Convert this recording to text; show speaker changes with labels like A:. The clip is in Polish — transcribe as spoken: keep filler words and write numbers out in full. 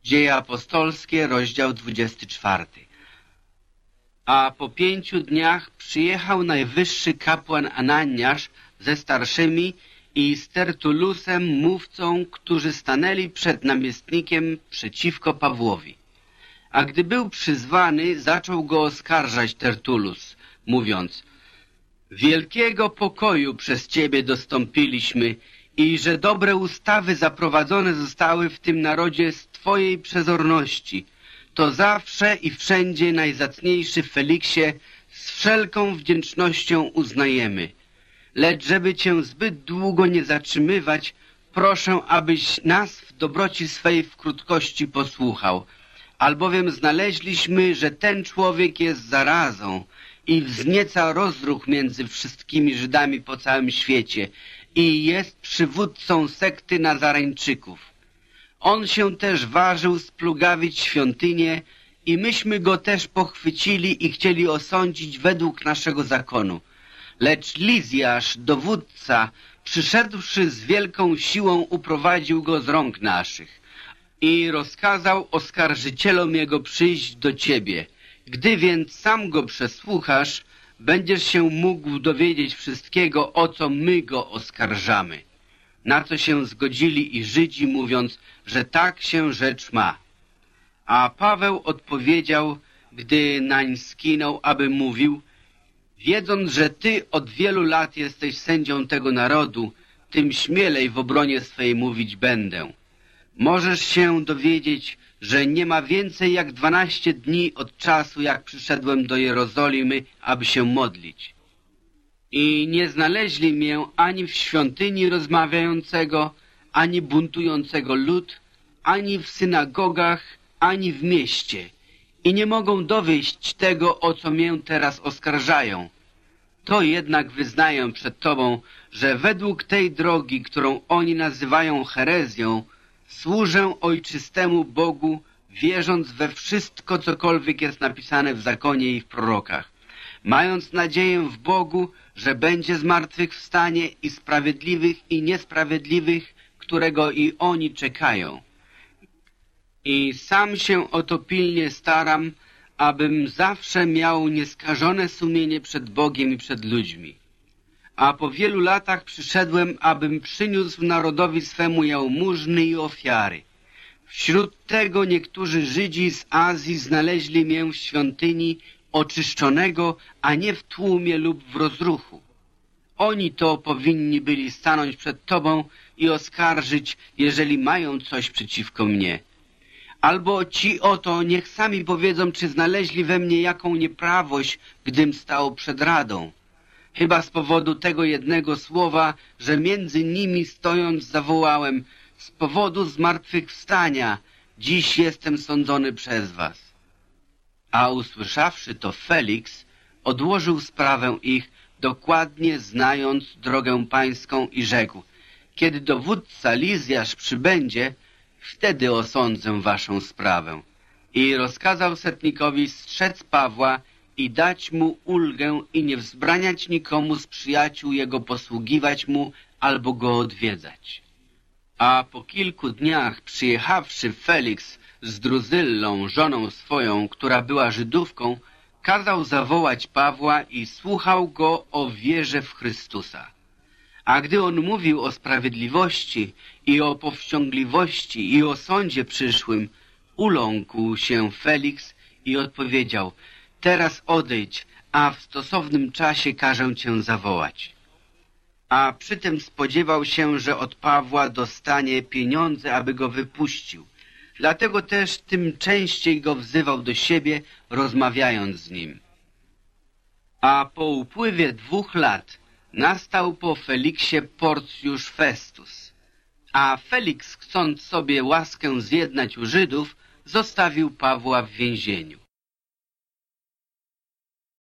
A: Dzieje apostolskie, rozdział dwudziesty czwarty. A po pięciu dniach przyjechał najwyższy kapłan Ananiasz ze starszymi i z Tertulusem, mówcą, którzy stanęli przed namiestnikiem przeciwko Pawłowi. A gdy był przyzwany, zaczął go oskarżać Tertulus, mówiąc: wielkiego pokoju przez ciebie dostąpiliśmy i że dobre ustawy zaprowadzone zostały w tym narodzie z twojej przezorności. To zawsze i wszędzie, najzacniejszy Feliksie, z wszelką wdzięcznością uznajemy. Lecz żeby cię zbyt długo nie zatrzymywać, proszę, abyś nas w dobroci swej w krótkości posłuchał, albowiem znaleźliśmy, że ten człowiek jest zarazą i wznieca rozruch między wszystkimi Żydami po całym świecie i jest przywódcą sekty Nazareńczyków. On się też ważył splugawić świątynię i myśmy go też pochwycili i chcieli osądzić według naszego zakonu. Lecz Lizjasz, dowódca, przyszedłszy z wielką siłą, uprowadził go z rąk naszych i rozkazał oskarżycielom jego przyjść do ciebie. Gdy więc sam go przesłuchasz, będziesz się mógł dowiedzieć wszystkiego, o co my go oskarżamy. Na co się zgodzili i Żydzi, mówiąc, że tak się rzecz ma. A Paweł odpowiedział, gdy nań skinął, aby mówił: wiedząc, że ty od wielu lat jesteś sędzią tego narodu, tym śmielej w obronie swej mówić będę. Możesz się dowiedzieć, że nie ma więcej jak dwanaście dni od czasu, jak przyszedłem do Jerozolimy, aby się modlić. I nie znaleźli mię ani w świątyni rozmawiającego, ani buntującego lud, ani w synagogach, ani w mieście. I nie mogą dowieść tego, o co mię teraz oskarżają. To jednak wyznaję przed tobą, że według tej drogi, którą oni nazywają herezją, służę ojczystemu Bogu, wierząc we wszystko, cokolwiek jest napisane w zakonie i w prorokach, mając nadzieję w Bogu, że będzie zmartwychwstanie i sprawiedliwych i niesprawiedliwych, którego i oni czekają. I sam się o to pilnie staram, abym zawsze miał nieskażone sumienie przed Bogiem i przed ludźmi. A po wielu latach przyszedłem, abym przyniósł narodowi swemu jałmużny i ofiary. Wśród tego niektórzy Żydzi z Azji znaleźli mię w świątyni oczyszczonego, a nie w tłumie lub w rozruchu. Oni to powinni byli stanąć przed tobą i oskarżyć, jeżeli mają coś przeciwko mnie. Albo ci oto niech sami powiedzą, czy znaleźli we mnie jaką nieprawość, gdym stał przed radą. Chyba z powodu tego jednego słowa, że między nimi stojąc zawołałem: z powodu zmartwychwstania dziś jestem sądzony przez was. A usłyszawszy to, Feliks odłożył sprawę ich, dokładnie znając drogę pańską, i rzekł: kiedy dowódca Lizjasz przybędzie, wtedy osądzę waszą sprawę. I rozkazał setnikowi strzec Pawła i dać mu ulgę i nie wzbraniać nikomu z przyjaciół jego posługiwać mu albo go odwiedzać. A po kilku dniach przyjechawszy Feliks z Druzyllą, żoną swoją, która była Żydówką, kazał zawołać Pawła i słuchał go o wierze w Chrystusa. A gdy on mówił o sprawiedliwości i o powściągliwości i o sądzie przyszłym, uląkł się Feliks i odpowiedział: teraz odejdź, a w stosownym czasie każę cię zawołać. A przy tym spodziewał się, że od Pawła dostanie pieniądze, aby go wypuścił. Dlatego też tym częściej go wzywał do siebie, rozmawiając z nim. A po upływie dwóch lat nastał po Feliksie Porcjusz Festus. A Feliks, chcąc sobie łaskę zjednać u Żydów, zostawił Pawła w więzieniu.